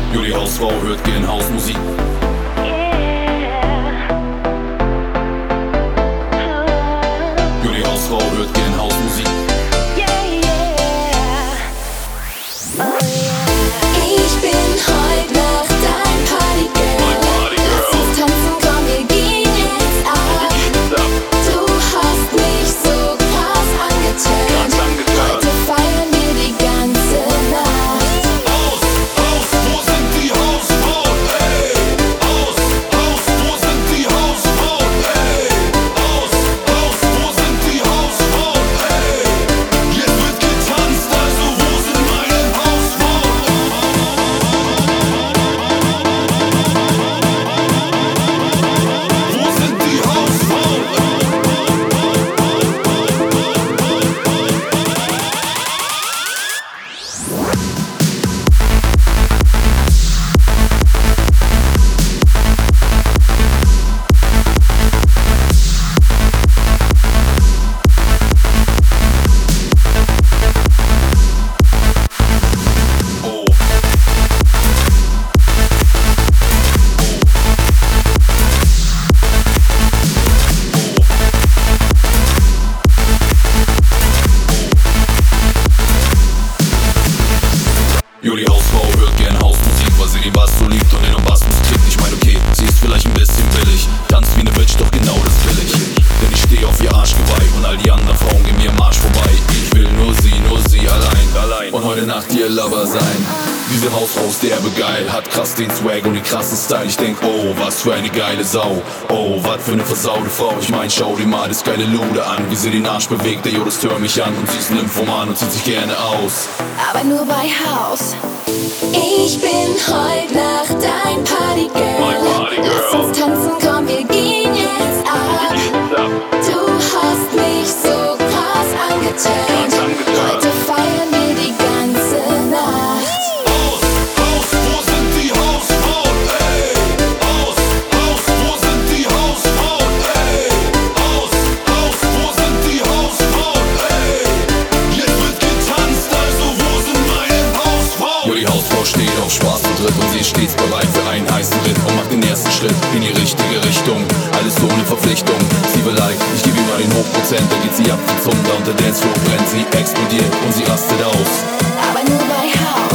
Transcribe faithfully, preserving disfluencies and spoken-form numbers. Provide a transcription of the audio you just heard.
Jo, die Hausfrau hört gern Hausmusik. Jo, die Hausfrau hört gern Hausmusik. Ich bin heut Nacht dein Partygirl. Lass uns tanzen, komm, wir gehen jetzt ab. Du hast mich so krass angeturnt. Heute feiern wir die ganze Nacht. Aus, aus, wo sind die Hausfrauen? Ey! Aus, aus, wo sind die Hausfrauen? Ey! Aus, aus, wo sind die Hausfrauen? Ey! Jetzt wird getanzt, also wo sind meine Hausfrauen? Wo sind die Hausfrauen? Oh. Jo, die Hausfrau hört gern Hausmusik, weil sie den Bass so liebt und den Bassmus kriegt. Ich mein, okay, sie ist vielleicht ein bisschen billig, tanzt wie ne Bitch, doch genau das will ich. Denn ich steh auf ihr Arschgeweih und all die anderen Frauen gehen mir am Arsch vorbei. Ich will nur sie, nur sie allein, allein und heute Nacht ihr Lover sein. Diese Hausfrau ist derbe geil, hat krass den Swag und den krassen Style. Ich denk, oh, was für eine geile Sau. Oh, was für eine versaute Frau. Ich mein, schau dir mal das geile Lude an, wie sie den Arsch bewegt, der jo, das tört mich an. Und sie ist Nymphoman und zieht sich gerne aus. Aber nur bei Haus. Ich bin heut Nacht dein Partygirl. My Partygirl. Lass uns tanzen, komm, wir gehen jetzt ab. Du hast mich so krass angeturnt. Heute feiern wir die ganze Nacht. Aus, aus, wo sind die Hausfrauen? Ey! Aus, aus, wo sind die Hausfrauen? Ey! Aus, aus, wo sind die Hausfrauen? Ey! Jetzt wird getanzt, also wo sind meine Hausfrauen? Jo, die Hausfrau steht auf Spaß zu dritt und sie ist stets bereit für einen heißen Ritt und macht den ersten Schritt in die richtige Richtung. Alles ohne Verpflichtung. Sie will like, ich gebe ihr mal den Hochprozent, da geht sie ab wie Zunder und der Dancefloor brennt, sie explodiert und sie rastet aus. Aber nur bei Haus.